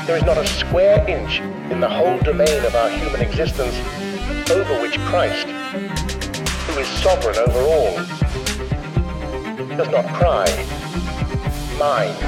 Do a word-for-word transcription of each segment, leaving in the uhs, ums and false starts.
There is not a square inch in the whole domain of our human existence over which Christ, who is sovereign over all, does not cry, mine.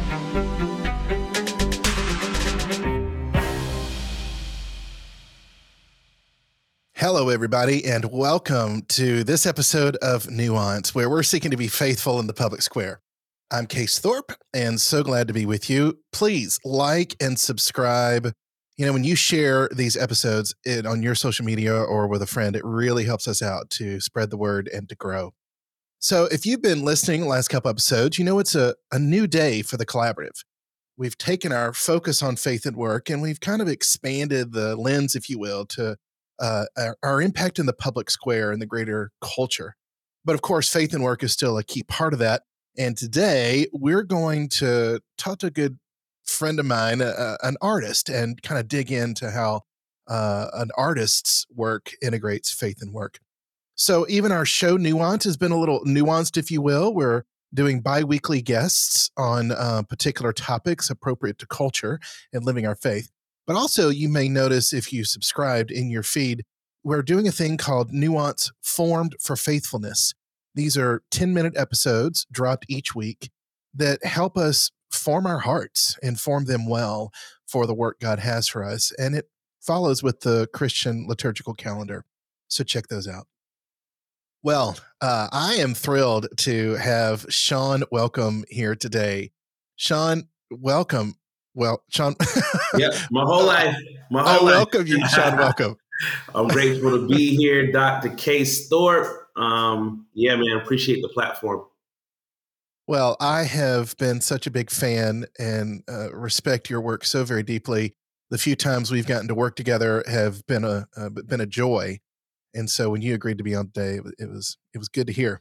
Hello, everybody, and welcome to this episode of Nuance, where we're seeking to be faithful in the public square. I'm Case Thorpe, and so glad to be with you. Please like and subscribe. You know, when you share these episodes it, on your social media or with a friend, it really helps us out to spread the word and to grow. So if you've been listening the last couple episodes, you know it's a, a new day for the collaborative. We've taken our focus on faith and work, and we've kind of expanded the lens, if you will, to uh, our, our impact in the public square and the greater culture. But of course, faith and work is still a key part of that. And today we're going to talk to a good friend of mine, uh, an artist, and kind of dig into how uh, an artist's work integrates faith and work. So even our show Nuance has been a little nuanced, if you will. We're doing bi-weekly guests on uh, particular topics appropriate to culture and living our faith. But also you may notice if you subscribed in your feed, we're doing a thing called Nuance Formed for Faithfulness. These are ten-minute episodes dropped each week that help us form our hearts and form them well for the work God has for us. And it follows with the Christian liturgical calendar. So check those out. Well, uh, I am thrilled to have Sean Welcome here today. Sean, welcome. Well, Sean. Yeah, my whole life. My whole I life. welcome you, Sean. Welcome. I'm grateful to be here, Doctor Case Thorpe. Um, yeah, man, appreciate the platform. Well, I have been such a big fan and uh, respect your work so very deeply. The few times we've gotten to work together have been a uh, been a joy, and so when you agreed to be on today, it was it was good to hear.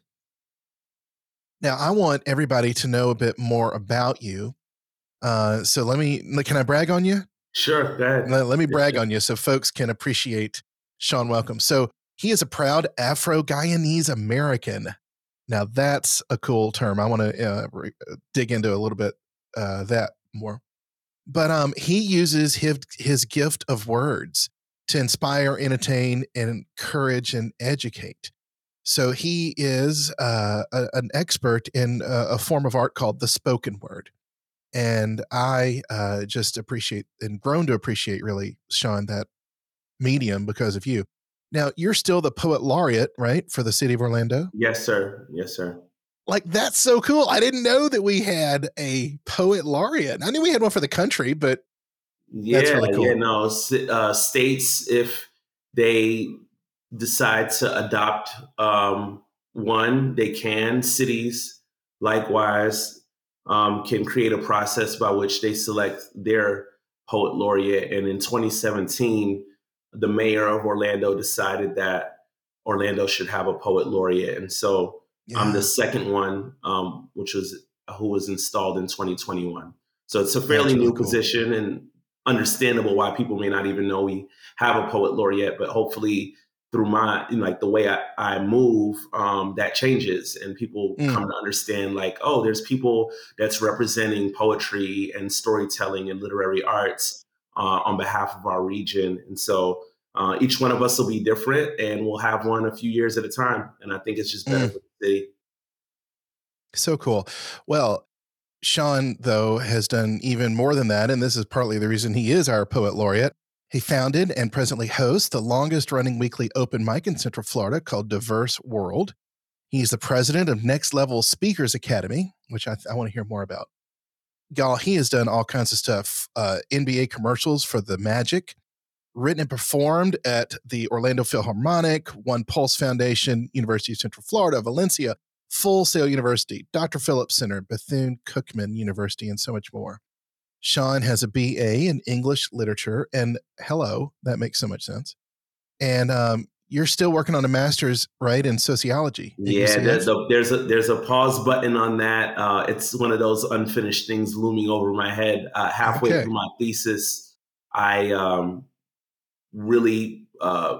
Now, I want everybody to know a bit more about you. Uh, so let me can I brag on you? Sure, go ahead. Let, let me brag on you so folks can appreciate Sean Welcome. So he is a proud Afro-Guyanese American. Now that's a cool term. I want to uh, re- dig into a little bit uh, that more. But um, he uses his his gift of words to inspire, entertain, and encourage and educate. So he is uh, a, an expert in a, a form of art called the spoken word. And I uh, just appreciate and grown to appreciate, really, Sean, that medium because of you. Now, you're still the poet laureate, right, for the city of Orlando? Yes, sir. Yes, sir. Like, that's so cool. I didn't know that we had a poet laureate. I knew we had one for the country, but yeah, that's really cool. Yeah, no, uh, states, if they decide to adopt um, one, they can. Cities, likewise, um, can create a process by which they select their poet laureate. And in twenty seventeen, the mayor of Orlando decided that Orlando should have a poet laureate. And so yeah. I'm the second one, um, which was who was installed in twenty twenty-one. So it's a fairly really new cool. position and understandable why people may not even know we have a poet laureate, but hopefully through my, you know, like the way I, I move, um, that changes and people mm. come to understand like, oh, there's people that's representing poetry and storytelling and literary arts uh, on behalf of our region. And so uh, each one of us will be different and we'll have one a few years at a time. And I think it's just better mm. for the city. So cool. Well, Sean, though, has done even more than that. And this is partly the reason he is our poet laureate. He founded and presently hosts the longest running weekly open mic in Central Florida called Diverse World. He's the president of Next Level Speakers Academy, which I, th- I want to hear more about. Y'all, he has done all kinds of stuff. Uh, N B A commercials for the Magic, written and performed at the Orlando Philharmonic, One Pulse Foundation, University of Central Florida, Valencia, Full Sail University, Doctor Phillips Center, Bethune-Cookman University, and so much more. Sean has a B A in English literature, and hello, that makes so much sense. And um, you're still working on a master's, right, in sociology. Yeah, there's a, there's a there's a pause button on that. Uh, it's one of those unfinished things looming over my head. Uh, halfway okay. through my thesis, I um, really uh,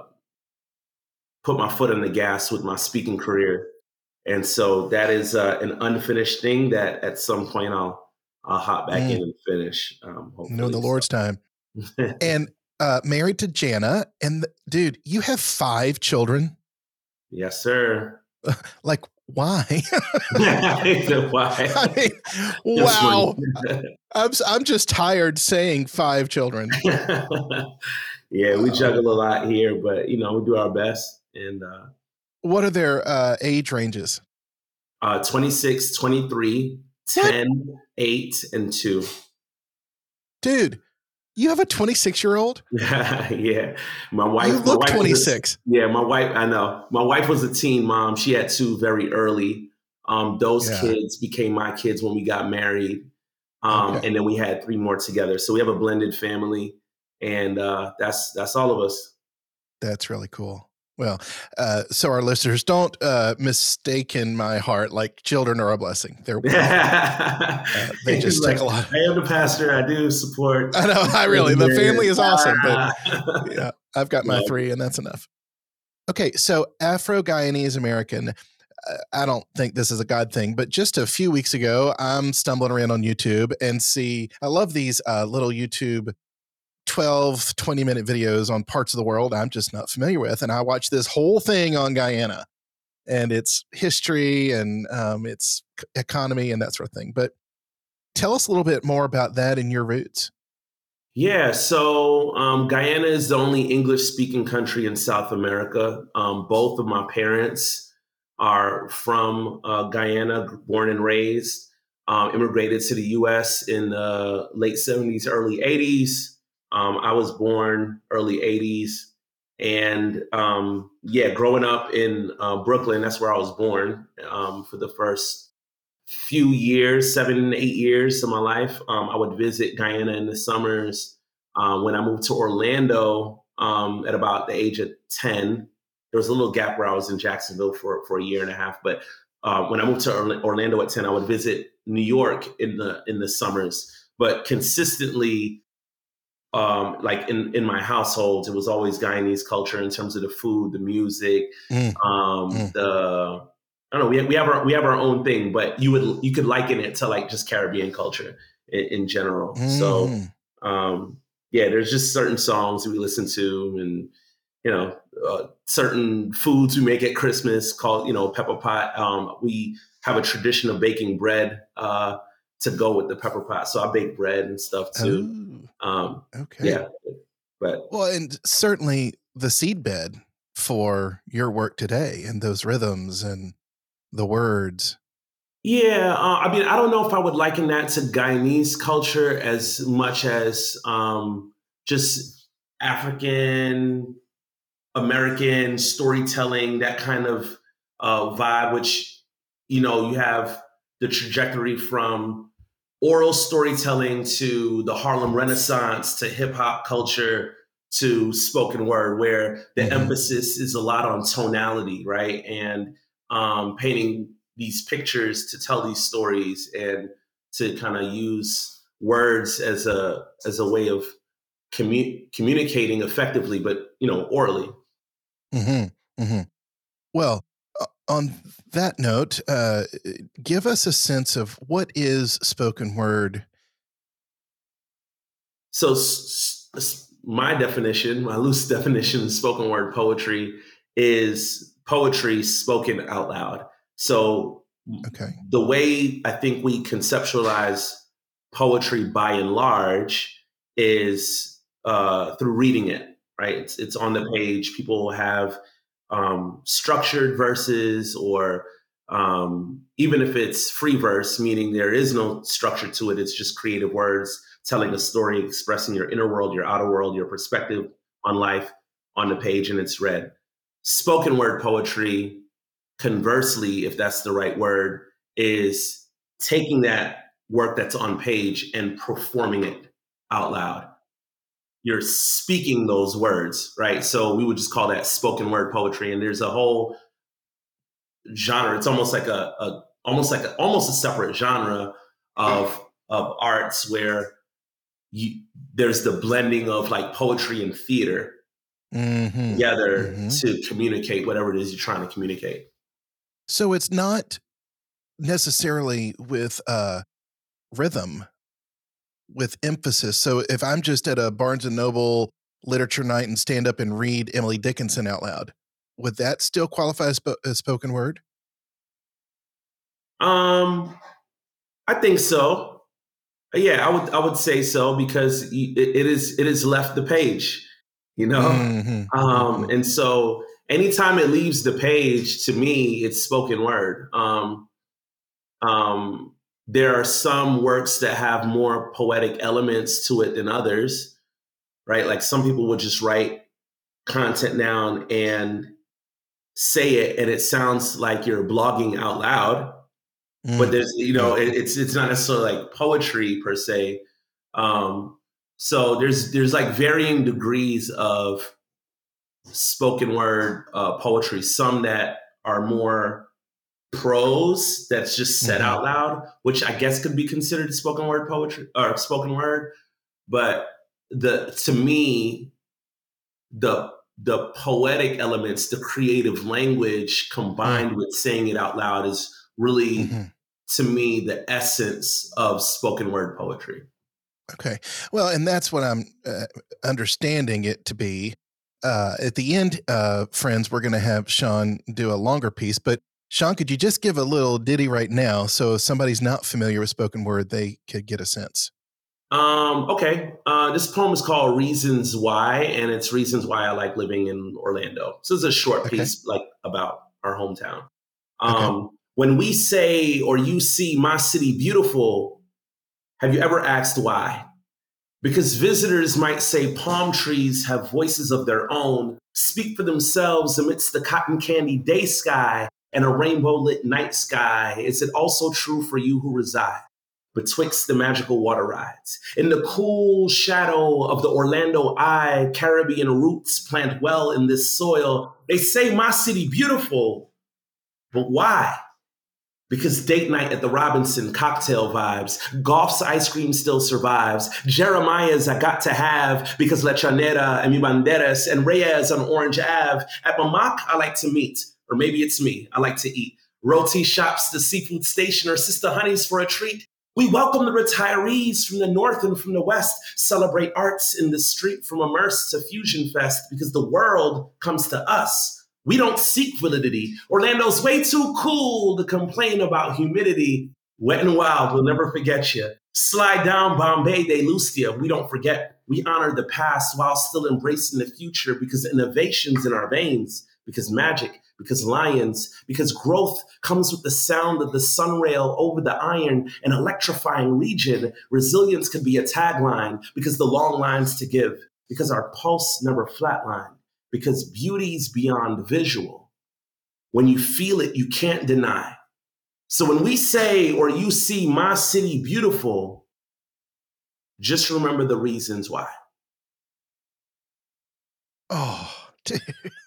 put my foot on the gas with my speaking career, and so that is uh, an unfinished thing that at some point I'll I'll hop back Mm. in and finish. Um, No, in hopefully, the Lord's time. so. And uh, married to Jana, and th- dude, you have five children. Yes, sir. Like, why? Why? I mean, It's funny. wow. I'm s- I'm just tired saying five children. Yeah, we Wow. juggle a lot here, but you know, we do our best. And uh, What are their uh, age ranges? uh, twenty-six, twenty-three, What? ten, eight, and two. Dude, you have a twenty-six year old? Yeah. My wife, You my look wife was a- twenty-six. yeah, my wife, I know. My wife was a teen mom. She had two very early. Um, those Yeah. kids became my kids when we got married. Um, Okay. and then we had three more together. So we have a blended family, and uh, that's that's all of us. That's really cool. Well, uh, so our listeners, don't uh, mistake in my heart, like children are a blessing. They're uh, they He's just like, take a lot. I am the pastor. I do support. I know. I really, the family is awesome, but Ah. yeah, I've got my No. three, and that's enough. Okay, so Afro-Guyanese American. uh, I don't think this is a God thing, but just a few weeks ago, I'm stumbling around on YouTube and see, I love these uh, little YouTube twelve, twenty minute videos on parts of the world I'm just not familiar with. And I watched this whole thing on Guyana and its history and um, its c- economy and that sort of thing. But tell us a little bit more about that and your roots. Yeah, so um, Guyana is the only English speaking country in South America. Um, both of my parents are from uh, Guyana, born and raised, um, immigrated to the U S in the late seventies, early eighties. Um, I was born early eighties. And um, yeah, growing up in uh, Brooklyn, that's where I was born um, for the first few years, seven, eight years of my life. Um, I would visit Guyana in the summers. Um, when I moved to Orlando um, at about the age of ten, there was a little gap where I was in Jacksonville for, for a year and a half. But uh, when I moved to Orla- Orlando at ten, I would visit New York in the in the summers. But consistently, um, like in, in my household, it was always Guyanese culture in terms of the food, the music, Mm, um, mm. the I don't know. We have, we have our we have our own thing, but you would you could liken it to like just Caribbean culture in, in general. So Mhm. um, yeah, there's just certain songs we listen to, and you know, uh, certain foods we make at Christmas called you know pepper pot. Um, we have a tradition of baking bread uh, to go with the pepper pot. So I bake bread and stuff too. Oh, Um, okay. yeah, but Well, and certainly the seedbed for your work today and those rhythms and the words. yeah, uh, I mean, I don't know if I would liken that to Guyanese culture as much as um, just African American storytelling, that kind of uh, vibe, which, you know, you have the trajectory from oral storytelling to the Harlem Renaissance to hip hop culture to spoken word, where the Mhm. emphasis is a lot on tonality, right? And um, painting these pictures to tell these stories and to kind of use words as a as a way of commu- communicating effectively, but you know, orally. Mhm. Mhm. Well, o on that note, uh, give us a sense of what is spoken word? So, s- s- my definition, my loose definition of spoken word poetry is poetry spoken out loud. So, Okay. the way I think we conceptualize poetry by and large is uh, through reading it, right? It's, it's on the page. People have um, structured verses, or um, even if it's free verse, meaning there is no structure to it, it's just creative words telling a story, expressing your inner world, your outer world, your perspective on life on the page, and it's read. Spoken word poetry, conversely, if that's the right word, is taking that work that's on page and performing it out loud. You're speaking those words, right? So we would just call that spoken word poetry. And there's a whole genre. It's almost like a, a almost like a, almost a separate genre of of arts where you there's the blending of like poetry and theater Mhm. together Mhm. to communicate whatever it is you're trying to communicate. So it's not necessarily with, uh, rhythm with emphasis. So if I'm just at a Barnes and Noble literature night and stand up and read Emily Dickinson out loud, would that still qualify as, spo- as spoken word? Um, I think so. Yeah, I would I would say so because it, it is it is left the page, you know. Mm-hmm, Um, mm-hmm. and so anytime it leaves the page, to me, it's spoken word. Um, um, there are some works that have more poetic elements to it than others, right? Like some people would just write content down and say it, and it sounds like you're blogging out loud. But Mm, there's, you know, yeah. it, it's it's not necessarily like poetry per se. Um, so there's there's like varying degrees of spoken word uh, poetry. Some that are more prose, that's just said Mm-hmm. out loud, which I guess could be considered spoken word poetry or spoken word. But the to me, the the poetic elements, the creative language Mm, combined with saying it out loud is really, mm-hmm. to me, the essence of spoken word poetry. Okay. Well, and that's what I'm uh, understanding it to be. Uh, at the end, uh, friends, we're going to have Sean do a longer piece. But Sean, could you just give a little ditty right now so if somebody's not familiar with spoken word, they could get a sense? Um, okay. Uh, this poem is called Reasons Why, and it's Reasons Why I Like Living in Orlando. So it's a short Okay. piece like about our hometown. Okay. Um, when we say or you see my city beautiful, have you ever asked why? Because visitors might say palm trees have voices of their own, speak for themselves amidst the cotton candy day sky and a rainbow lit night sky. Is it also true for you who reside betwixt the magical water rides? In the cool shadow of the Orlando Eye, Caribbean roots plant well in this soil. They say my city beautiful, but why? Because date night at the Robinson, cocktail vibes. Golf's ice cream still survives. Jeremiah's I got to have because La Chanera and Mi Banderas and Reyes on Orange Ave. At Mamak, I like to meet. Or maybe it's me, I like to eat. Roti shops, the seafood station, or Sister Honey's for a treat. We welcome the retirees from the north and from the west. Celebrate arts in the street from Immerse to Fusion Fest because the world comes to us. We don't seek validity. Orlando's way too cool to complain about humidity. Wet and wild, we'll never forget you. Slide down Bombay de Lucia, we don't forget. We honor the past while still embracing the future because innovation's in our veins, because magic, because lions, because growth comes with the sound of the sunrail over the iron, an electrifying region. Resilience could be a tagline because the long lines to give, because our pulse never flatlined. Because beauty's beyond visual. When you feel it, you can't deny. So when we say, or you see my city beautiful, just remember the reasons why. Oh, dude.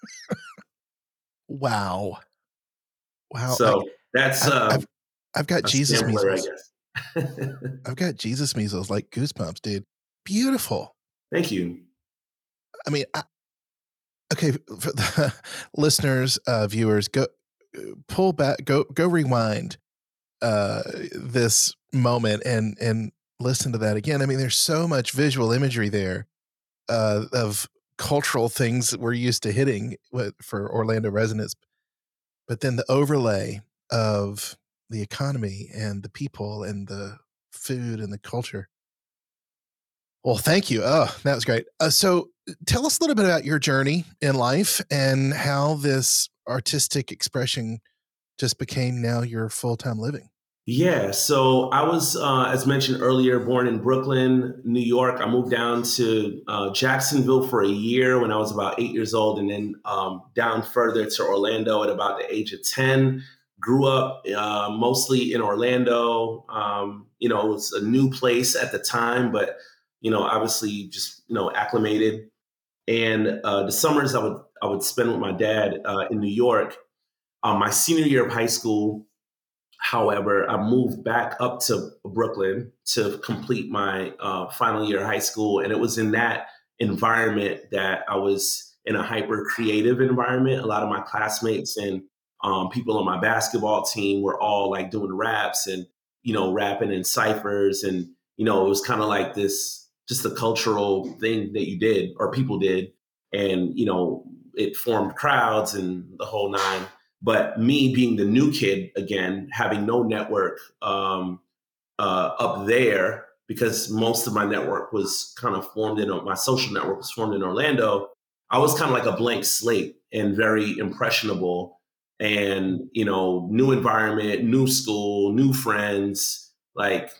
Wow. Wow. So Like that's I've, uh, I've, I've got a Jesus sampler, I measles. guess. I've got Jesus measles, like goosebumps, dude. Beautiful. Thank you. I mean, I, okay, for the listeners, uh, viewers, go pull back, go go rewind uh, this moment and and listen to that again. I mean, there's so much visual imagery there uh, of cultural things that we're used to hitting with, for Orlando residents, but then the overlay of the economy and the people and the food and the culture. Well, thank you. Oh, that was great. Uh, so, tell us a little bit about your journey in life and how this artistic expression just became now your full time living. Yeah, so I was, uh, as mentioned earlier, born in Brooklyn, New York. I moved down to uh, Jacksonville for a year when I was about eight years old, and then um, down further to Orlando at about the age of ten. Grew up uh, mostly in Orlando. Um, you know, it was a new place at the time, but, you know, obviously just, you know, acclimated. And uh, the summers I would I would spend with my dad uh, in New York. Um, my senior year of high school, however, I moved back up to Brooklyn to complete my uh, final year of high school. And it was in that environment that I was in a hyper creative environment. A lot of my classmates and um, people on my basketball team were all like doing raps and, you know, rapping in ciphers and, you know, it was kind of like this, just a cultural thing that you did or people did. And, you know, it formed crowds and the whole nine. But me being the new kid, again, having no network um, uh, up there, because most of my network was kind of formed in, my social network was formed in Orlando, I was kind of like a blank slate and very impressionable. And, you know, new environment, new school, new friends, like,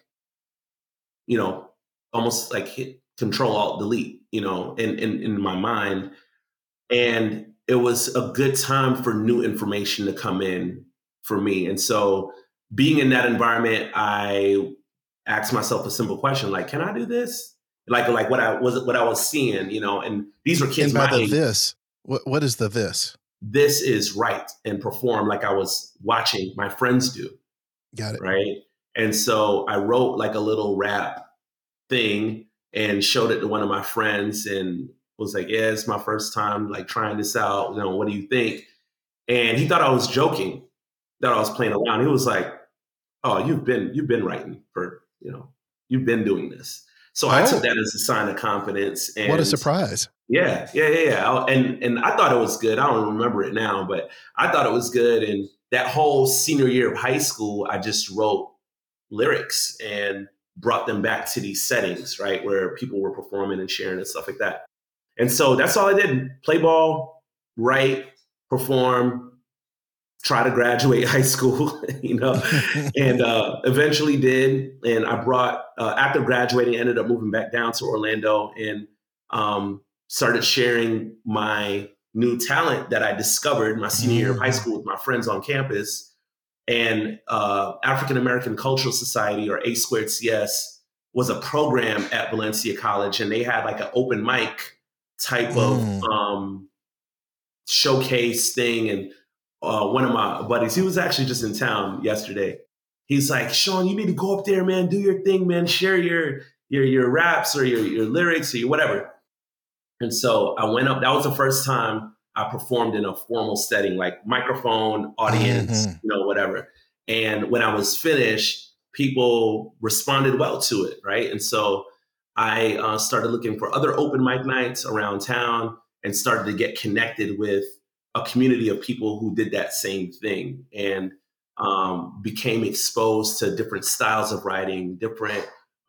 you know, almost like hit control alt delete, you know, in, in, in my mind. And it was a good time for new information to come in for me. And so being in that environment, I asked myself a simple question, like, can I do this? Like, like what I was, what I was seeing, you know, and these were kids And by my the age. this, what what is the this? This is right and perform like I was watching my friends do. Got it. Right. And so I wrote like a little rap thing and showed it to one of my friends and was like, yeah, it's my first time like trying this out. You know, what do you think? And he thought I was joking, thought I was playing around. He was like, oh, you've been, you've been writing for, you know, you've been doing this. So I took Oh. that as a sign of confidence. And What a surprise. Yeah, yeah, yeah, yeah. And and I thought it was good. I don't remember it now, but I thought it was good. And that whole senior year of high school, I just wrote lyrics and brought them back to these settings, right, where people were performing and sharing and stuff like that. And so that's all I did: play ball, write, perform, try to graduate high school, you know, and uh, eventually did. And I brought uh, after graduating, I ended up moving back down to Orlando and. Um, started sharing my new talent that I discovered my senior year of high school with my friends on campus. And uh, African American Cultural Society, or A Squared C S, was a program at Valencia College, and they had like an open mic type Mm. of um, showcase thing. And uh, one of my buddies, he was actually just in town yesterday. He's like, Sean, you need to go up there, man, do your thing, man, share your your your raps or your your lyrics or your whatever. And so I went up. That was the first time I performed in a formal setting, like microphone, audience, Mhm. you know, whatever. And when I was finished, people responded well to it, right? And so I uh, started looking for other open mic nights around town and started to get connected with a community of people who did that same thing, and um, became exposed to different styles of writing, different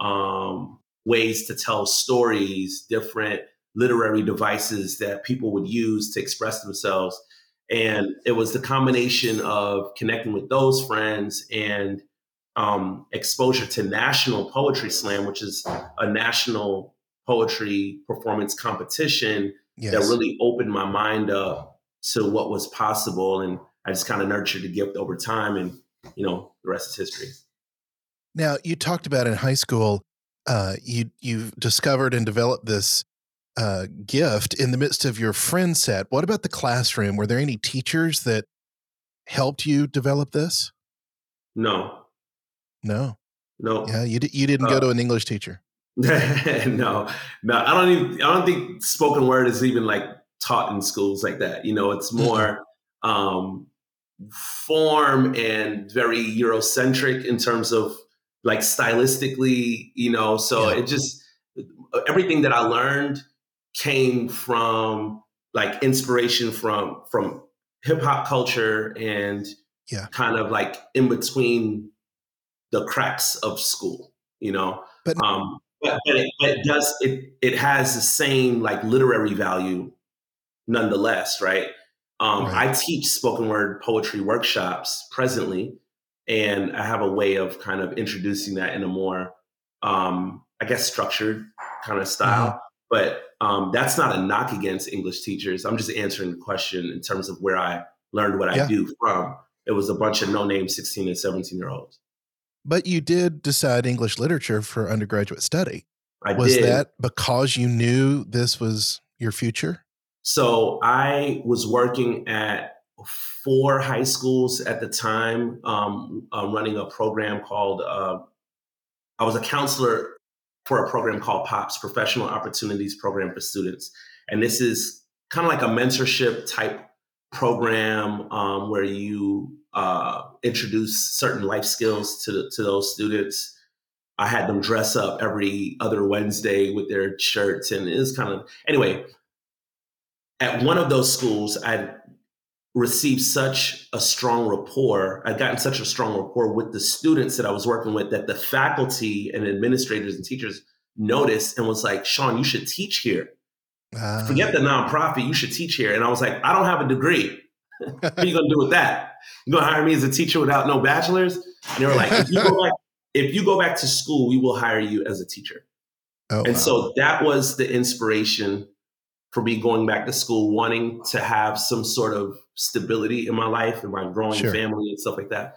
um, ways to tell stories, different literary devices that people would use to express themselves. And it was the combination of connecting with those friends and um, exposure to National Poetry Slam, which is a national poetry performance competition, Yes. that really opened my mind up to what was possible. And I just kind of nurtured the gift over time, and, you know, the rest is history. Now, you talked about in high school, uh, you you discovered and developed this uh, gift in the midst of your friend set. What about the classroom? Were there any teachers that helped you develop this? No, No. no. Yeah, you di- you didn't go Uh, to an English teacher. no, no, I don't even, I don't think spoken word is even like taught in schools like that. You know, it's more um, form and very Eurocentric in terms of like stylistically, you know, so Yeah. it just, everything that I learned came from like inspiration from, from hip hop culture and Yeah. kind of like in between the cracks of school, you know. But Um, but, but, it, but it does it it has the same like literary value nonetheless, right? Um, right. I teach spoken word poetry workshops presently, and I have a way of kind of introducing that in a more, um, I guess, structured kind of style. Mhm. But um, that's not a knock against English teachers. I'm just answering the question in terms of where I learned what I Yeah. do from. It was a bunch of no-name sixteen and seventeen year olds. But you did decide English literature for undergraduate study. I Was did. that because you knew this was your future? So I was working at four high schools at the time, um, uh, running a program called, uh, I was a counselor for a program called POPS, Professional Opportunities Program for Students. And this is kind of like a mentorship type program um, where you uh, introduce certain life skills to, to those students. I had them dress up every other Wednesday with their shirts. And it was kind of, anyway, at one of those schools, I received such a strong rapport. I'd gotten such a strong rapport with the students that I was working with that the faculty and administrators and teachers noticed and was like, Sean, you should teach here. Uh, Forget the nonprofit, you should teach here. And I was like, I don't have a degree. What are you going to do with that? You going to hire me as a teacher without no bachelor's? And they were like, if you go back, if you go back to school, we will hire you as a teacher. Oh, and wow. So that was the inspiration for me going back to school, wanting to have some sort of stability in my life and my growing sure. family and stuff like that.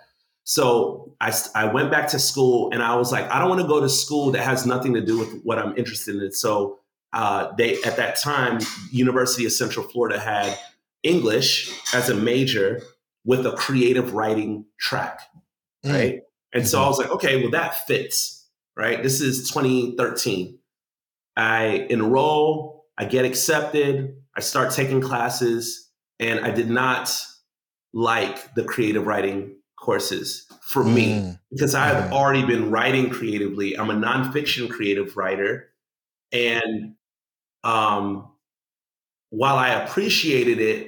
So I, I went back to school and I was like, I don't want to go to school that has nothing to do with what I'm interested in. So uh, they, at that time, University of Central Florida had English as a major with a creative writing track, mm. right? And mm-hmm. so I was like, okay, well, that fits, right? This is twenty thirteen. I enroll, I get accepted, I start taking classes, and I did not like the creative writing courses for mm. me because I have mm. already been writing creatively. I'm a nonfiction creative writer. And um, while I appreciated it,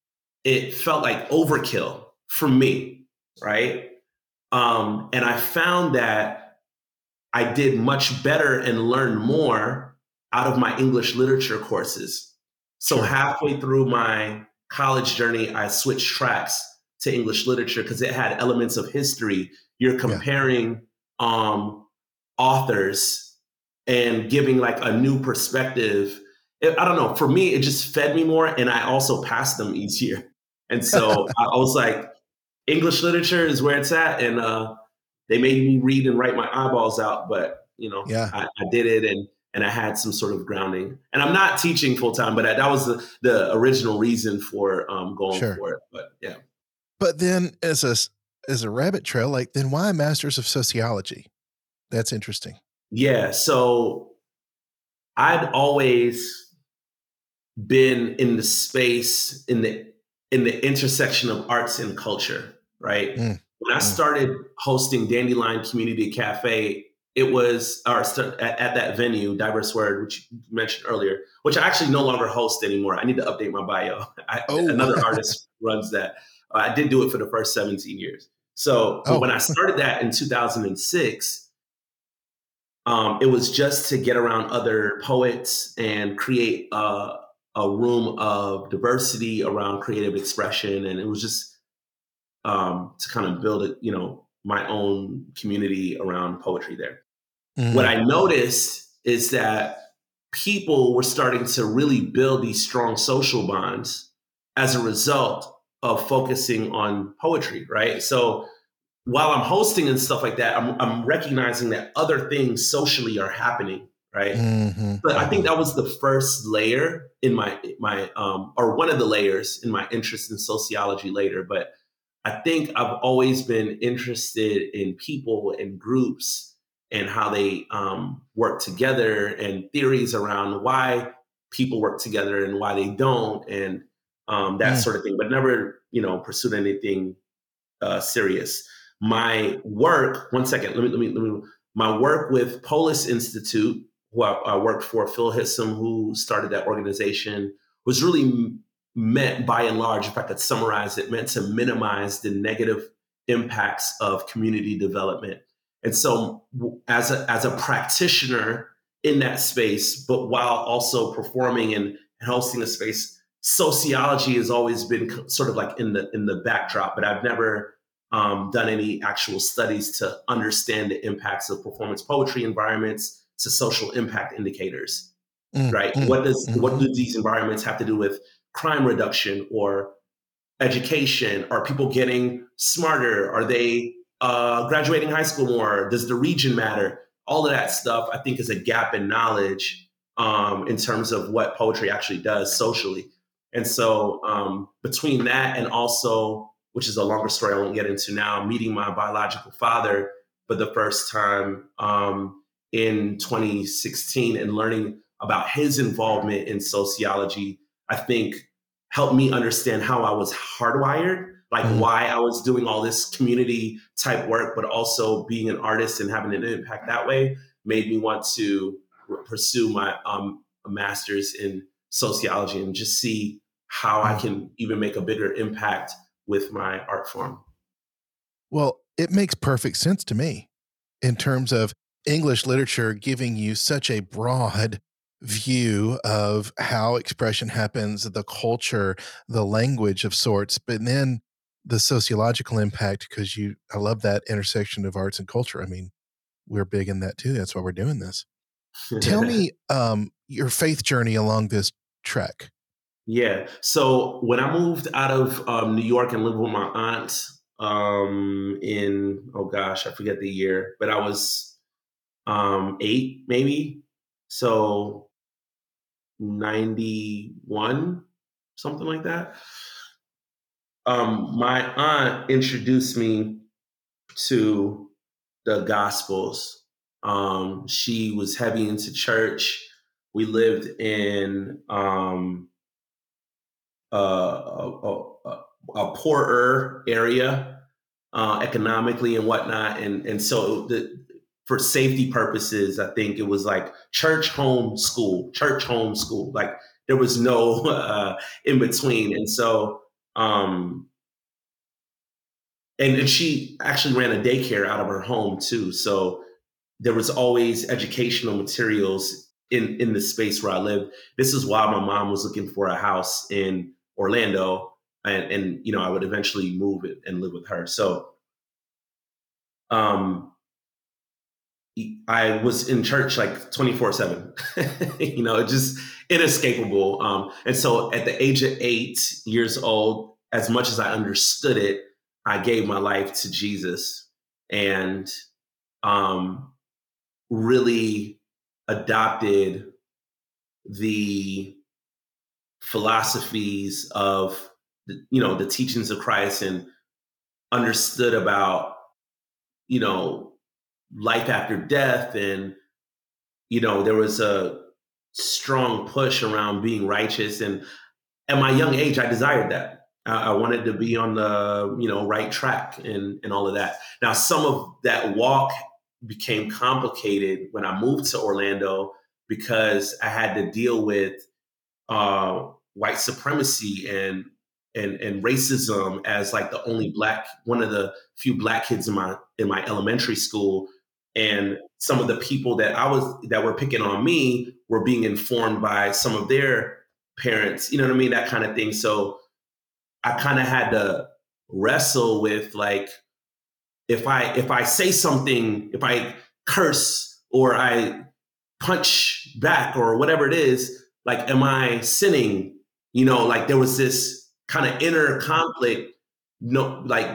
it felt like overkill for me, right? Um, and I found that I did much better and learned more out of my English literature courses. So sure. halfway through my college journey, I switched tracks to English literature because it had elements of history. You're comparing yeah. um, authors and giving like a new perspective. It, I don't know. For me, it just fed me more, and I also passed them easier. And so I was like, English literature is where it's at. And uh, they made me read and write my eyeballs out. But, you know, yeah. I, I did it and and I had some sort of grounding. And I'm not teaching full time, but I, that was the, the original reason for um, going sure. for it. But yeah. But then as a, as a rabbit trail, like then why Masters of Sociology? That's interesting. Yeah. So I'd always been in the space, in the in the intersection of arts and culture, right? Mm. When I started hosting Dandelion Community Cafe, it was or at, at that venue, Diverse Word, which you mentioned earlier, which I actually no longer host anymore. I need to update my bio. I, oh. Another artist runs that. Uh, I did do it for the first seventeen years. So oh. when I started that in two thousand six, um, it was just to get around other poets and create uh, a room of diversity around creative expression. And it was just um, to kind of build it, you know, my own community around poetry there. Mm. What I noticed is that people were starting to really build these strong social bonds as a result of focusing on poetry, right? So while I'm hosting and stuff like that, I'm, I'm recognizing that other things socially are happening, right? Mm-hmm. But I think that was the first layer in my, my um, or one of the layers in my interest in sociology later. But I think I've always been interested in people and groups and how they um, work together and theories around why people work together and why they don't and um, that mm. sort of thing, but never, you know, pursued anything uh, serious. My work, one second, let me, let me, let me, my work with Polis Institute, who I, I worked for, Phil Hissom, who started that organization, was really meant by and large, if I could summarize it, meant to minimize the negative impacts of community development. And so as a, as a practitioner in that space, but while also performing and hosting a space, sociology has always been sort of like in the in the backdrop, but I've never um, done any actual studies to understand the impacts of performance poetry environments to social impact indicators, mm, right? Mm, what does mm, what do these environments have to do with crime reduction or education? Are people getting smarter? Are they uh, graduating high school more? Does the region matter? All of that stuff, I think, is a gap in knowledge um, in terms of what poetry actually does socially. And so um, between that and also, which is a longer story I won't get into now, meeting my biological father for the first time um, in twenty sixteen and learning about his involvement in sociology, I think helped me understand how I was hardwired. like Mm. why I was doing all this community type work, but also being an artist and having an impact that way made me want to r- pursue my um, master's in sociology and just see how I Mm. can even make a bigger impact with my art form. Well, it makes perfect sense to me in terms of English literature giving you such a broad view of how expression happens, the culture, the language of sorts, but then the sociological impact, because you, I love that intersection of arts and culture. I mean, we're big in that too. That's why we're doing this. Tell me um, your faith journey along this trek. Yeah. So when I moved out of um, New York and lived with my aunt um, in, oh gosh, I forget the year, but I was um, eight maybe. So ninety-one, something like that. Um, my aunt introduced me to the Gospels. Um, she was heavy into church. We lived in um, uh, a, a, a poorer area uh, economically and whatnot, and and so the, for safety purposes, I think it was like church home school, church home school. Like there was no uh, in between, and so um, and, and she actually ran a daycare out of her home too. So there was always educational materials in in the space where I lived. This is why my mom was looking for a house in Orlando, and and you know I would eventually move it and live with her. So um, I was in church like twenty-four seven, you know, just inescapable. Um, and so at the age of eight years old, as much as I understood it, I gave my life to Jesus and um, really adopted the philosophies of, the, you know, the teachings of Christ and understood about, you know, life after death. And, you know, there was a strong push around being righteous. And at my young age, I desired that. I, I wanted to be on the, you know, right track and, and all of that. Now, some of that walk became complicated when I moved to Orlando because I had to deal with uh, white supremacy and and and racism as like the only black, one of the few black kids in my in my elementary school. And some of the people that I was that were picking on me were being informed by some of their parents, you know what I mean? That kind of thing. So I kind of had to wrestle with like, if I if I say something, if I curse or I punch back or whatever it is, like, am I sinning? You know, like there was this kind of inner conflict, no, like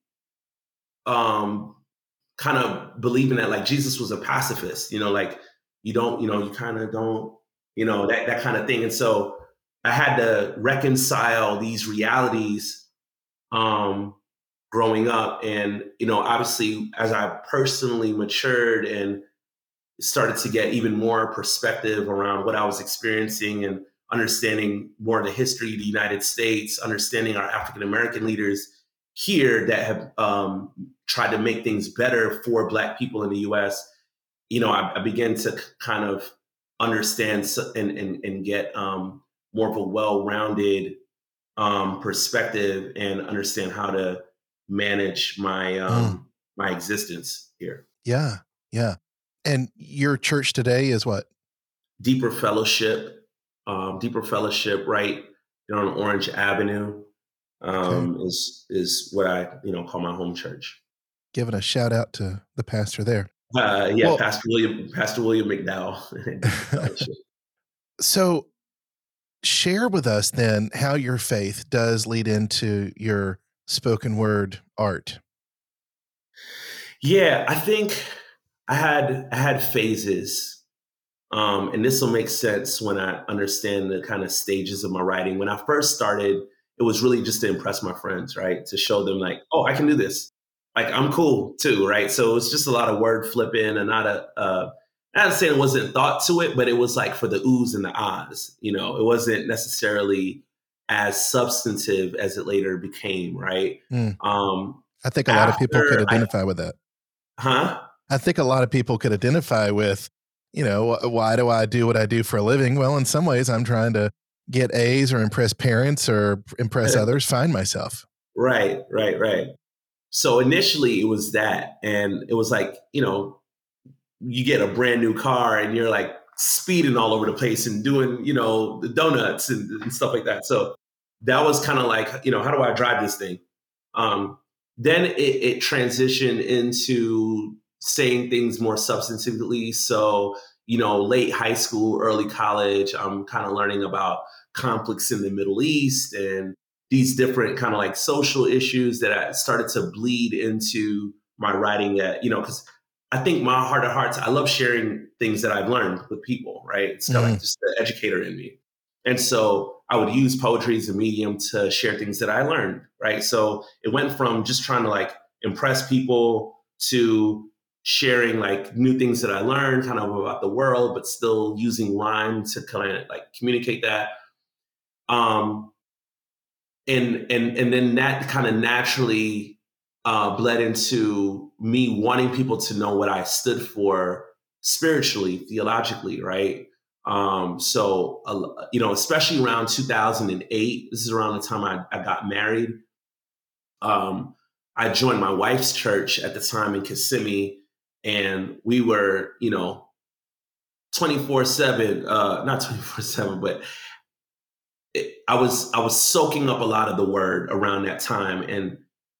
um kind of believing that like Jesus was a pacifist, you know, like you don't, you know, you kind of don't, you know, that that kind of thing. And so I had to reconcile these realities um growing up. And, you know, obviously as I personally matured and started to get even more perspective around what I was experiencing and understanding more of the history of the United States, understanding our African American leaders here that have um, tried to make things better for Black people in the U S, you know, I, I began to kind of understand and and, and get um, more of a well-rounded um, perspective and understand how to manage my Mm. um, my existence here. Yeah. Yeah. And your church today is what? Deeper Fellowship, um, Deeper Fellowship, right there on Orange Avenue, um, Okay. is is what I you know call my home church. Giving a shout out to the pastor there. Uh, yeah, Well, Pastor William Pastor William McDowell, Deeper Fellowship. so share with us then how your faith does lead into your spoken word art. Yeah, I think I had I had phases, um, and this will make sense when I understand the kind of stages of my writing. When I first started, it was really just to impress my friends, right? To show them like, oh, I can do this. Like I'm cool too, right? So it was just a lot of word flipping and not a. Uh, I'm not saying it wasn't thought to it, but it was like for the oohs and the ahs. You know, it wasn't necessarily as substantive as it later became, right? Mm. Um, I think a lot of people could after I identify with that. huh? I think a lot of people could identify with, you know, "Wh why do I do what I do for a living?" Well, in some ways, I'm trying to get A's or impress parents or impress others, find myself. Right, right, right. So initially it was that, and it was like, you know, you get a brand new car and you're like speeding all over the place and doing, you know, the donuts and, and stuff like that. So that was kind of like, you know, how do I drive this thing? Um, then it, it transitioned into saying things more substantively. So, you know, late high school, early college, I'm kind of learning about conflicts in the Middle East and these different kind of like social issues that I started to bleed into my writing at, you know, because I think my heart of hearts, I love sharing things that I've learned with people, right? It's kind of like Mhm. just the educator in me. And so I would use poetry as a medium to share things that I learned, right? So it went from just trying to like impress people to sharing like new things that I learned kind of about the world, but still using rhyme to kind of like communicate that. Um, and and and then that kind of naturally uh, bled into me wanting people to know what I stood for spiritually, theologically, right? Um, so uh, you know, especially around two thousand eight, this is around the time I, I got married. Um, I joined my wife's church at the time in Kissimmee, and we were, you know, twenty-four seven, uh, not twenty-four seven, but it, I was I was soaking up a lot of the word around that time, and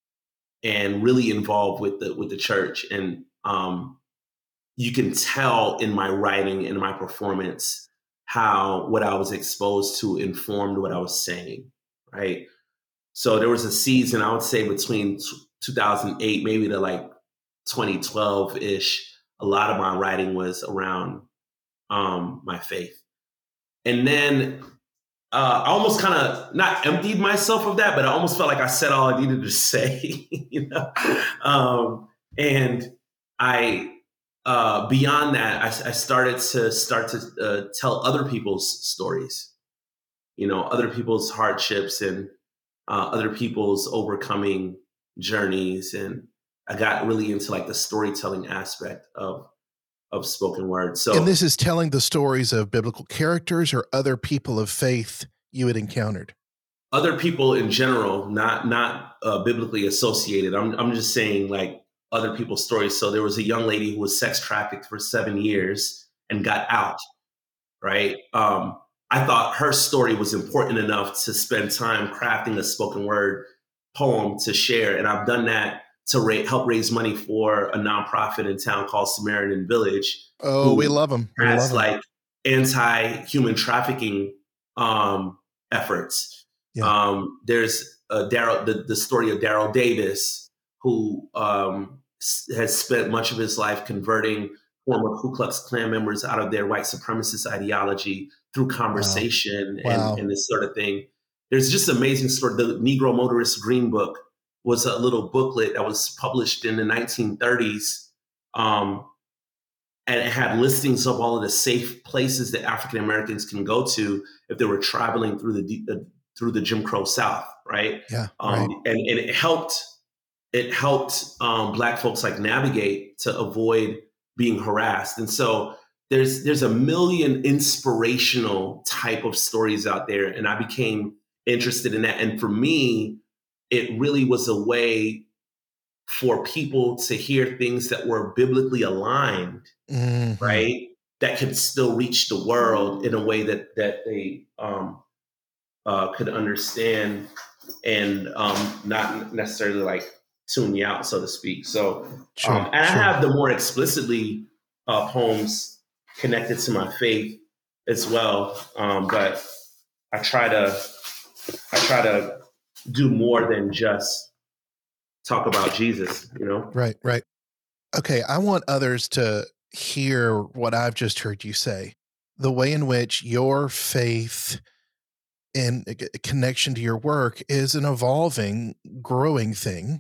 and really involved with the with the church. And um, you can tell in my writing and my performance how what I was exposed to informed what I was saying, right? So there was a season, I would say, between two thousand eight maybe to like twenty twelve ish. A lot of my writing was around um, my faith, and then uh, I almost kind of not emptied myself of that, but I almost felt like I said all I needed to say, you know. Um, and I, uh, beyond that, I, I started to start to uh, tell other people's stories, you know, other people's hardships and uh, other people's overcoming journeys, and I got really into like the storytelling aspect of of spoken word. And So this is telling the stories of biblical characters or other people of faith you had encountered. other people in general, not not uh, biblically associated. I'm I'm just saying like other people's stories. So there was a young lady who was sex trafficked for seven years and got out. Right. Um, I thought her story was important enough to spend time crafting a spoken word poem to share, and I've done that to ra- help raise money for a nonprofit in town called Samaritan Village, Oh, we who love them. We love has them. like anti-human trafficking um, efforts. Yeah. Um, there's uh, Daryl, the, the story of Daryl Davis, who um, s- has spent much of his life converting former Ku Klux Klan members out of their white supremacist ideology through Wow. conversation and, Wow. and this sort of thing. There's just amazing story. The Negro Motorist Green Book was a little booklet that was published in the nineteen thirties. Um, and it had listings of all of the safe places that African Americans can go to if they were traveling through the uh, through the Jim Crow South, right? Yeah. Um, Right. and, and it helped it helped um, Black folks like navigate to avoid being harassed. And so there's there's a million inspirational type of stories out there, and I became interested in that. And for me, it really was a way for people to hear things that were biblically aligned, Mhm. right? That could still reach the world in a way that that they um, uh, could understand and um, not necessarily like tune me out, so to speak. So, um, Sure. and I Sure. have the more explicitly uh, poems connected to my faith as well. Um, but I try to I try to do more than just talk about Jesus, you know. Right. Right. Okay. I want others to hear what I've just heard you say. The way in which your faith and a c- connection to your work is an evolving, growing thing.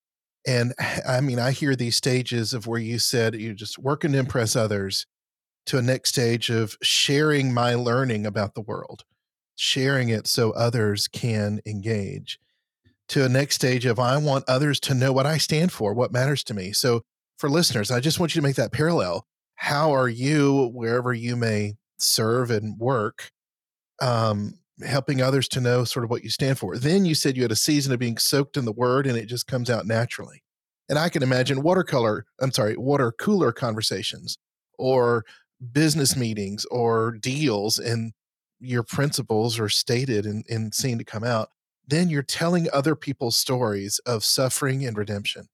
And I mean, I hear these stages of where you said you're just working to impress others to a next stage of sharing my learning about the world. sharing it so others can engage, to a next stage of I want others to know what I stand for, what matters to me. So for listeners, I just want you to make that parallel. How are you, wherever you may serve and work, um, helping others to know sort of what you stand for? Then you said you had a season of being soaked in the word and it just comes out naturally. And I can imagine watercolor, I'm sorry, water cooler conversations or business meetings or deals, and your principles are stated and, and seen to come out. Then you're telling other people's stories of suffering and redemption,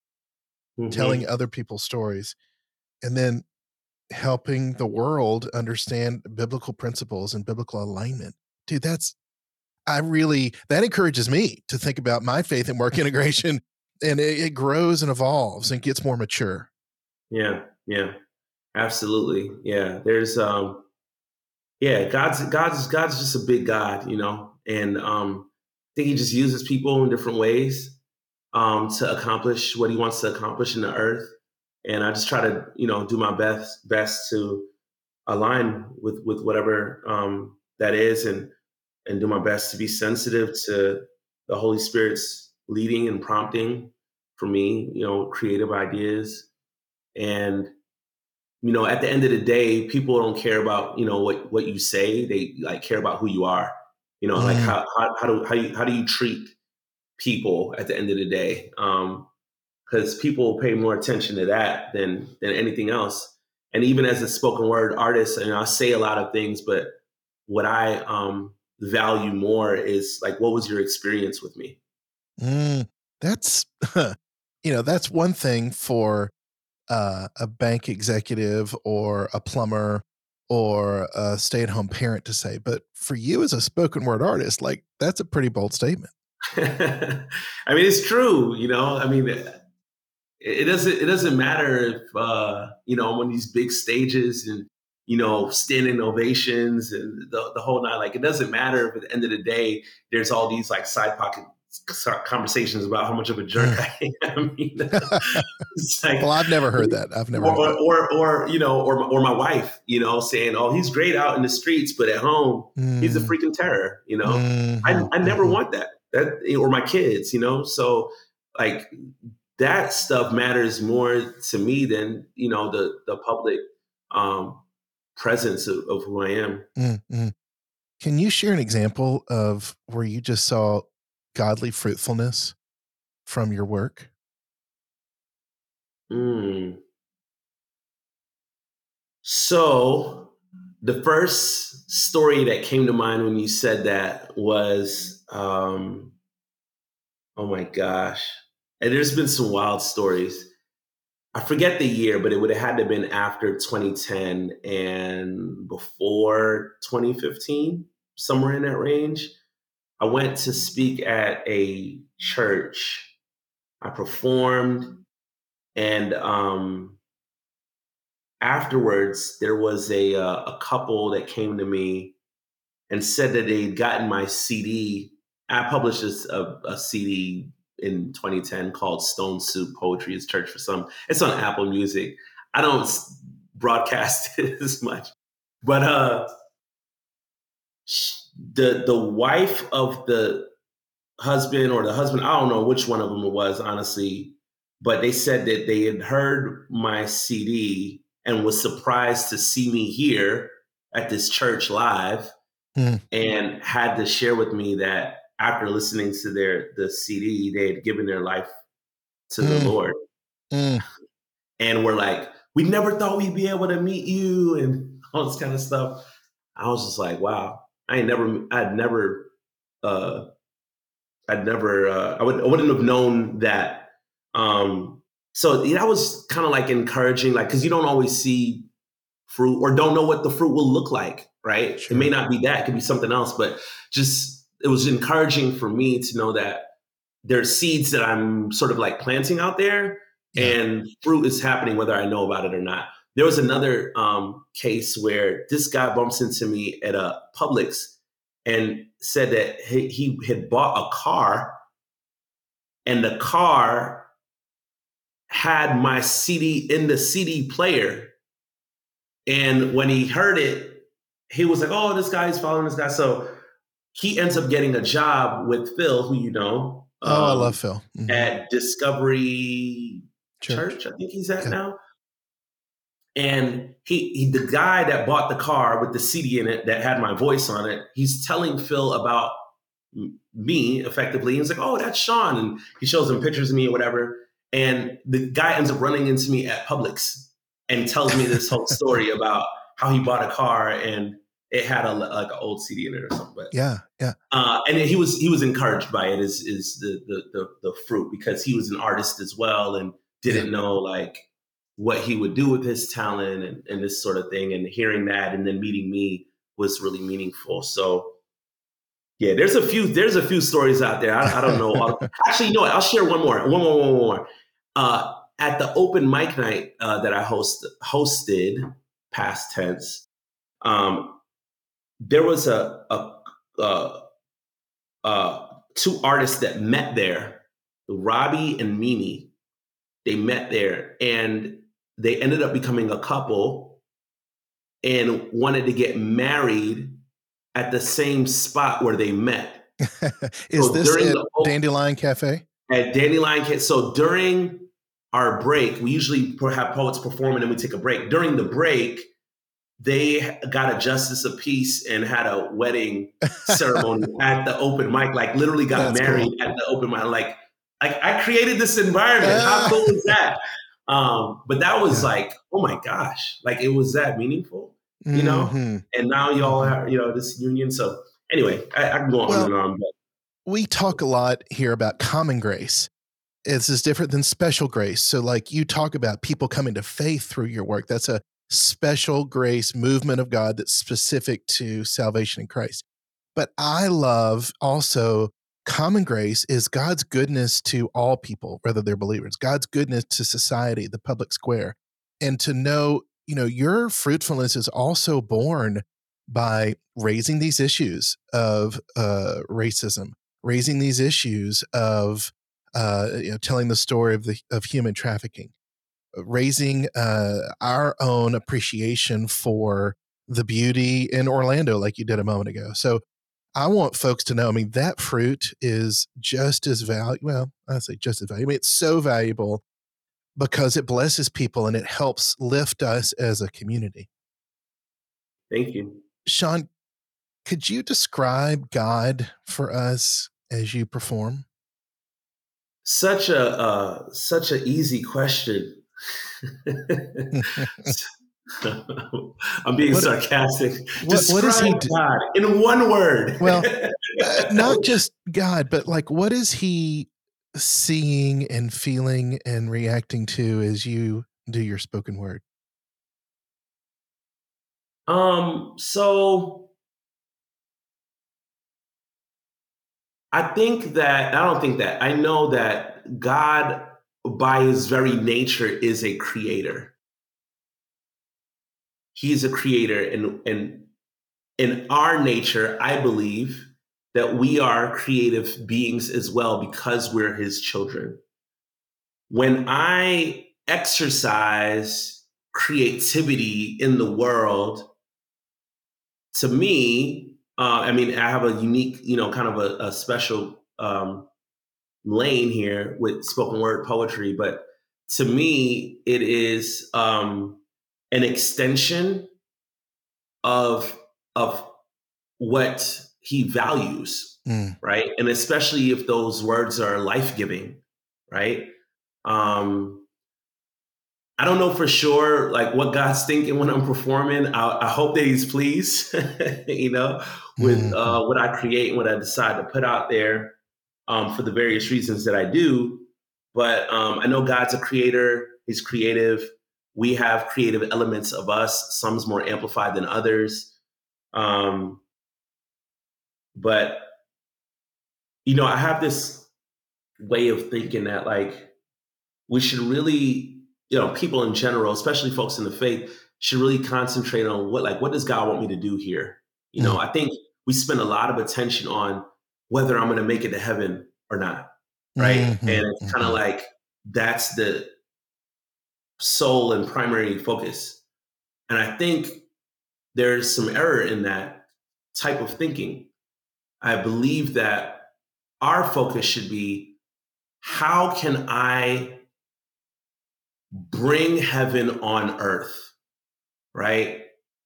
telling Mm-hmm. other people's stories, and then helping the world understand biblical principles and biblical alignment. Dude, that's, I really, that encourages me to think about my faith and work integration, and it, it grows and evolves and gets more mature. Yeah, yeah, absolutely. Yeah, there's, um, yeah, God's God's God's just a big God, you know, and um, I think He just uses people in different ways um, to accomplish what He wants to accomplish in the earth. And I just try to, you know, do my best best to align with with whatever um, that is, and and do my best to be sensitive to the Holy Spirit's leading and prompting for me, you know, creative ideas. And, you know, at the end of the day, people don't care about, you know, what, what you say. They like care about who you are, you know, like Mm, how, how, how do, how you, how do you treat people at the end of the day? Um, cause people pay more attention to that than, than anything else. And even as a spoken word artist, and I say a lot of things, but what I, um, value more is like, what was your experience with me? mm, that's, you know, that's one thing for uh, a bank executive or a plumber or a stay-at-home parent to say. But for you as a spoken word artist, like that's a pretty bold statement. I mean, it's true, you know, I mean, it doesn't it doesn't matter if uh you know I'm on these big stages and you know standing ovations and the, the whole night. Like, it doesn't matter if at the end of the day there's all these like side pocket conversations about how much of a jerk I am. You know? It's like, Well, I've never heard that. I've never or, heard that. or or you know or or my wife, you know saying, oh, he's great out in the streets, but at home he's a Mm, freaking terror. you know I, mhm, I never mhm. want that that or my kids, you know so like that stuff matters more to me than you know the the public um presence of, of who I am. Mm, mm. Can you share an example of where you just saw godly fruitfulness from your work? Mm. So the first story that came to mind when you said that was, um oh my gosh, and there's been some wild stories. I forget the year, but it would have had to have been after twenty ten and before twenty fifteen, somewhere in that range. I went to speak at a church. I performed, and um, afterwards, there was a uh, a couple that came to me and said that they'd gotten my C D. I published this, a, a C D in twenty ten called Stone Soup Poetry is Church for Some. It's on Apple Music. I don't s- broadcast it as much, but uh, sh- the the wife of the husband, or the husband, I don't know which one of them it was, honestly, but they said that they had heard my C D and was surprised to see me here at this church live, Mm, and had to share with me that after listening to their the C D, they had given their life to the mm, Lord, mm. and were like, "We never thought we'd be able to meet you," and all this kind of stuff. I was just like, "Wow, I ain't never, I'd never, uh, I'd never, uh, I would, I wouldn't have known that." Um, so yeah, that was kind of like encouraging, like because you don't always see fruit or don't know what the fruit will look like, right? It may Sure. not be that, it could be something else, but just it was encouraging for me to know that there's seeds that I'm sort of like planting out there, Yeah. and fruit is happening whether I know about it or not. There was another um, case where this guy bumps into me at a Publix and said that he, he had bought a car, and the car had my C D in the C D player. And when he heard it, he was like, "Oh, this guy's following this guy." So he ends up getting a job with Phil, who you know. Um, oh, I love Phil. Mm-hmm. At Discovery Church. Church, I think he's at yeah. now. And he, he, the guy that bought the car with the C D in it that had my voice on it, he's telling Phil about me effectively. He's like, oh, that's Sean. And he shows him pictures of me or whatever. And the guy ends up running into me at Publix and tells me this whole story about how he bought a car and it had a like an old C D in it or something. But yeah, yeah. Uh, and he was he was encouraged by it is is the the the, the fruit, because he was an artist as well and didn't yeah. know like what he would do with his talent and, and this sort of thing. And hearing that and then meeting me was really meaningful. So yeah, there's a few there's a few stories out there. I, I don't know. All, actually, you know what? I'll share one more. One more. One more. Uh, at the open mic night uh, that I host hosted, past tense, um, there was a, a, a Uh, two artists that met there, Robbie and Mimi. They met there and they ended up becoming a couple and wanted to get married at the same spot where they met. Is so this at the, Dandelion Cafe? At Dandelion Cafe. So during our break, we usually have poets perform and then we take a break. During the break, they got a justice of peace and had a wedding ceremony at the open mic, like literally got That's married cool. At the open mic. Like, like I created this environment. How cool is that? Um, but that was yeah. like, oh my gosh, like it was that meaningful, you mm-hmm. know? And now y'all have, you know, this union. So anyway, I, I can go on well, and on. But. We talk a lot here about common grace. This is different than special grace. So like you talk about people coming to faith through your work. That's a special grace movement of God that's specific to salvation in Christ. But I love also common grace is God's goodness to all people, whether they're believers, God's goodness to society, the public square. And to know, you know, your fruitfulness is also born by raising these issues of uh, racism, raising these issues of uh, you know, telling the story of the of human trafficking, raising uh, our own appreciation for the beauty in Orlando, like you did a moment ago. So I want folks to know, I mean, that fruit is just as valuable. Well, I say just as valuable. I mean, it's so valuable because it blesses people and it helps lift us as a community. Thank you. Sean, could you describe God for us as you perform? Such a uh, such an easy question. I'm being what, sarcastic. What, what is he do? God in one word? Well, uh, not just God, but like, what is he seeing and feeling and reacting to as you do your spoken word? Um. So I think that I don't think that I know that God, by his very nature, is a creator. He is a creator, and and in our nature, I believe that we are creative beings as well because we're his children. When I exercise creativity in the world, to me, uh, I mean, I have a unique, you know, kind of a, a special um, lane here with spoken word poetry, but to me, it is um, an extension of of what he values, mm. right? And especially if those words are life-giving, right? Um, I don't know for sure, like what God's thinking when I'm performing. I, I hope that he's pleased, you know, with mm. uh, what I create and what I decide to put out there um, for the various reasons that I do. But um, I know God's a creator. He's creative. We have creative elements of us. Some's more amplified than others. Um, but, you know, I have this way of thinking that like we should really, you know, people in general, especially folks in the faith, should really concentrate on what, like, what does God want me to do here? You know, mm. I think we spend a lot of attention on whether I'm going to make it to heaven or not. Right. Mm-hmm. And it's kind of mm-hmm. like, that's the sole and primary focus. And I think there's some error in that type of thinking. I believe that our focus should be, how can I bring heaven on earth, right?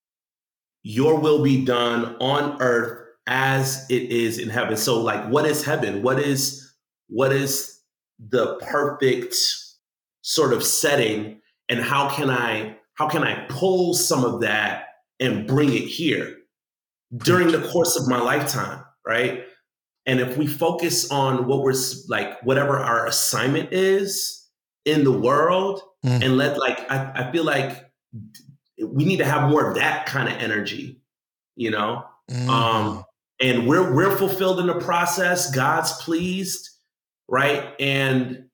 Your will be done on earth as it is in heaven. So like, what is heaven? What is, what is the perfect sort of setting? And how can I, how can I pull some of that and bring it here during the course of my lifetime, right? And if we focus on what we're like, whatever our assignment is in the world, mm. and let like, I, I feel like we need to have more of that kind of energy, you know? Mm. Um, and we're, we're fulfilled in the process. God's pleased, right? And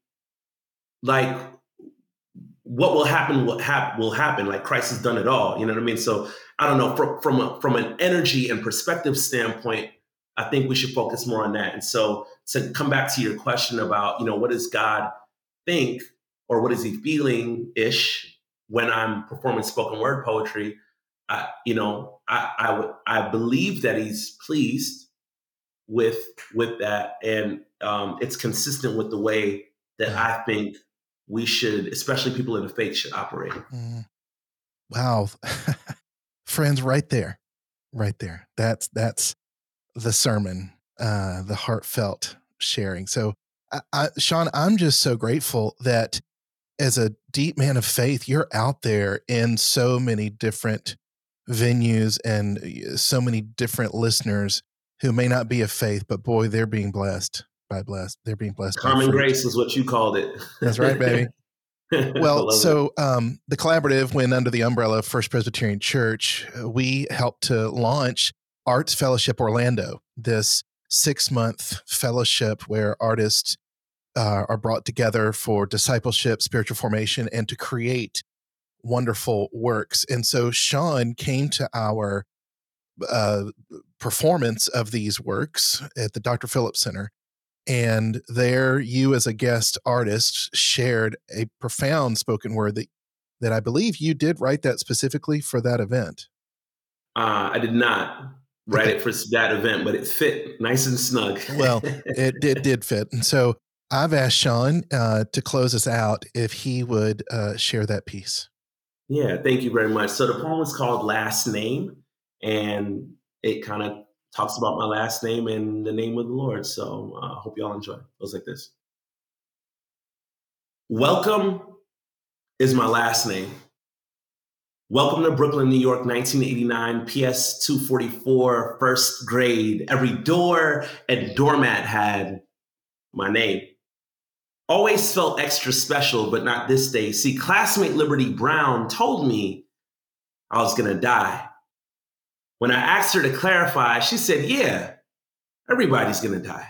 like, what will happen, what hap- will happen, like Christ has done it all. You know what I mean? So I don't know, from, from, a, from an energy and perspective standpoint, I think we should focus more on that. And so to come back to your question about, you know, what does God think, or what is he feeling ish when I'm performing spoken word poetry? I, you know, I, I would, I believe that he's pleased with, with that. And um, it's consistent with the way that yeah. I think we should, especially people in the faith, should operate. Mm. Wow. Friends, right there, right there. That's, that's the sermon, uh, the heartfelt sharing. So I, I, Sean, I'm just so grateful that as a deep man of faith, you're out there in so many different venues and so many different listeners who may not be of faith, but boy, they're being blessed by blessed. They're being blessed. Common grace is what you called it. That's right, baby. Well, so um, the collaborative went under the umbrella of First Presbyterian Church. We helped to launch Arts Fellowship Orlando, this six-month fellowship where artists uh, are brought together for discipleship, spiritual formation, and to create wonderful works. And so Sean came to our uh, performance of these works at the Doctor Phillips Center. And there you as a guest artist shared a profound spoken word that, that I believe you did write that specifically for that event. Uh, I did not write okay. it for that event, but it fit nice and snug. Well, it, it did fit. And so I've asked Sean uh, to close us out if he would uh, share that piece. Yeah, thank you very much. So the poem is called Last Name, and it kind of talks about my last name and the name of the Lord. So I uh, hope you all enjoy. It goes like this. Welcome is my last name. Welcome to Brooklyn, New York, nineteen eighty-nine, P S two forty-four, first grade. Every door and doormat had my name. Always felt extra special, but not this day. See, classmate Liberty Brown told me I was gonna die. When I asked her to clarify, she said, yeah, everybody's gonna die.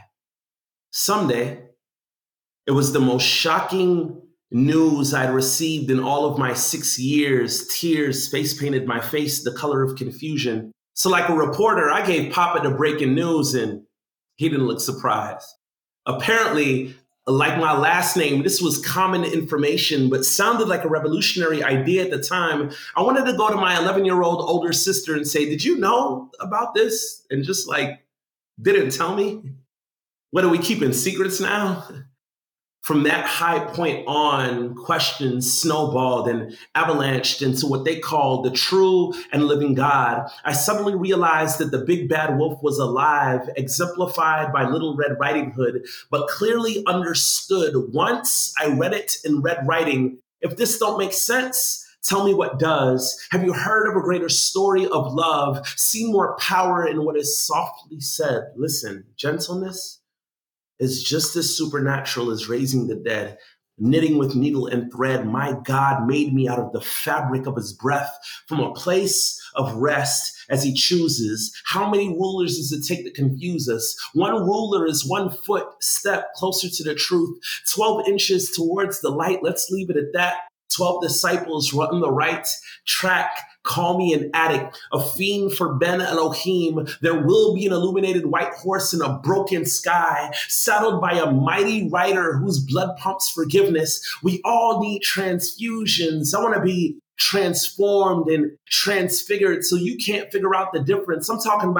Someday. It was the most shocking news I'd received in all of my six years. Tears face painted my face the color of confusion. So like a reporter, I gave Papa the breaking news and he didn't look surprised. Apparently, like my last name, this was common information, but sounded like a revolutionary idea at the time. I wanted to go to my eleven-year-old older sister and say, did you know about this? And just like, didn't tell me? What, are we keeping secrets now? From that high point on, questions snowballed and avalanched into what they called the true and living God. I suddenly realized that the big bad wolf was alive, exemplified by Little Red Riding Hood, but clearly understood once I read it in red writing. If this don't make sense, tell me what does. Have you heard of a greater story of love? Seen more power in what is softly said? Listen, gentleness is just as supernatural as raising the dead. Knitting with needle and thread, my God made me out of the fabric of his breath, from a place of rest as he chooses. How many rulers does it take to confuse us? One ruler is one foot step closer to the truth, twelve inches towards the light. Let's leave it at that. twelve disciples run the right track. Call me an addict, a fiend for Ben Elohim. There will be an illuminated white horse in a broken sky, saddled by a mighty rider whose blood pumps forgiveness. We all need transfusions. I want to be transformed and transfigured so you can't figure out the difference. I'm talking about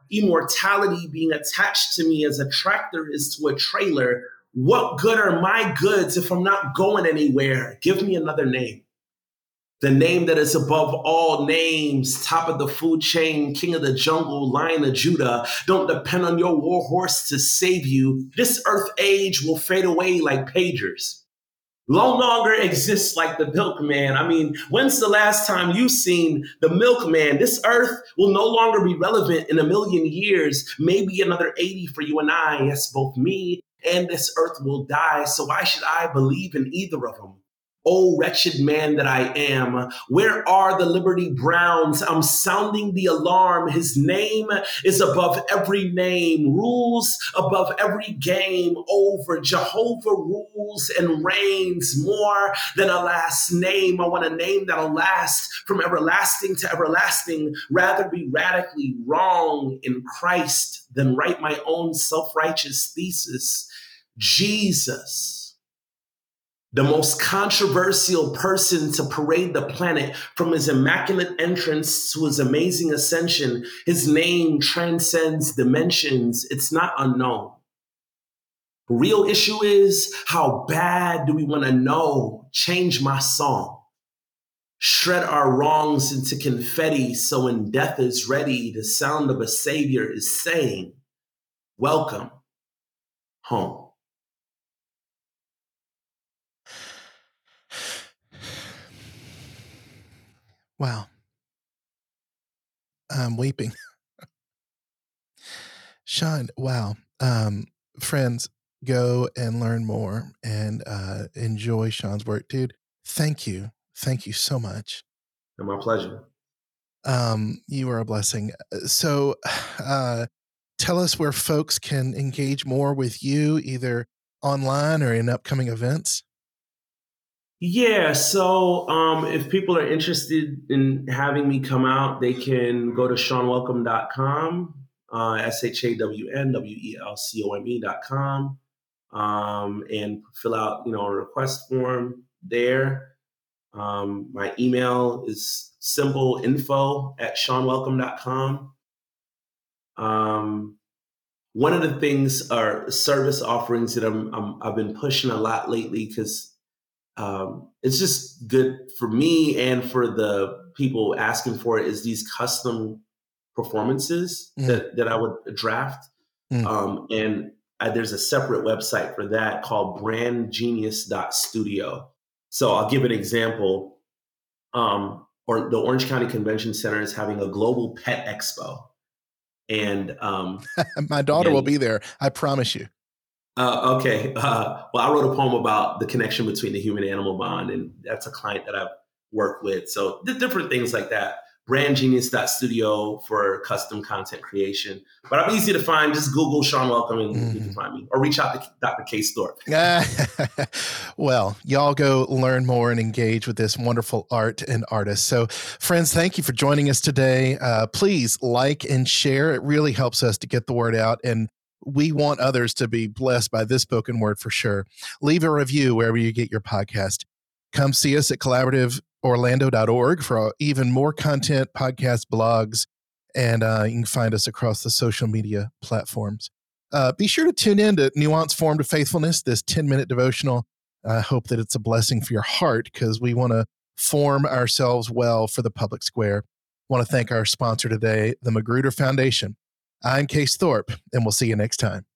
immortality being attached to me as a tractor is to a trailer, what good are my goods if I'm not going anywhere? Give me another name. The name that is above all names, top of the food chain, king of the jungle, lion of Judah. Don't depend on your war horse to save you. This earth age will fade away like pagers. No longer exists like the milkman. I mean, when's the last time you seen the milkman? This earth will no longer be relevant in a million years, maybe another eighty for you and I. Yes, both me and this earth will die. So why should I believe in either of them? Oh, wretched man that I am, where are the Liberty Browns? I'm sounding the alarm. His name is above every name, rules above every game over. Jehovah rules and reigns more than a last name. I want a name that'll last from everlasting to everlasting. Rather be radically wrong in Christ than write my own self-righteous thesis. Jesus. The most controversial person to parade the planet from his immaculate entrance to his amazing ascension. His name transcends dimensions. It's not unknown. The real issue is, how bad do we want to know? Change my song. Shred our wrongs into confetti so when death is ready, the sound of a savior is saying, welcome home. Wow. I'm weeping. Sean, wow. Um, friends, go and learn more and uh, enjoy Sean's work. Dude, thank you. Thank you so much. My pleasure. Um, you are a blessing. So uh, tell us where folks can engage more with you, either online or in upcoming events. Yeah, so um, if people are interested in having me come out, they can go to sean welcome dot com, uh, S H A W N W E L C O M E dot com, um, and fill out, you know, a request form there. Um, my email is simple, info at sean welcome dot com. Um, one of the things are service offerings that I'm, I'm, I've been pushing a lot lately because Um, it's just good for me and for the people asking for it, is these custom performances mm. that, that I would draft. Mm. Um, and I, there's a separate website for that called brand genius dot studio. So I'll give an example. Um, or the Orange County Convention Center is having a global pet expo. And um, my daughter and, will be there. I promise you. Uh, okay. Uh, well, I wrote a poem about the connection between the human-animal bond, and that's a client that I've worked with. So the different things like that. brand genius dot studio for custom content creation. But I'm easy to find. Just Google Sean Welcome and mm-hmm. you can find me. Or reach out to Doctor Case Thorpe. Well, y'all go learn more and engage with this wonderful art and artist. So, friends, thank you for joining us today. Uh, please like and share. It really helps us to get the word out, and we want others to be blessed by this spoken word for sure. Leave a review wherever you get your podcast. Come see us at collaborative orlando dot org for even more content, podcasts, blogs, and uh, you can find us across the social media platforms. Uh, be sure to tune in to Nuance Form to Faithfulness, this ten-minute devotional. I hope that it's a blessing for your heart because we want to form ourselves well for the public square. I want to thank our sponsor today, the Magruder Foundation. I'm Case Thorpe, and we'll see you next time.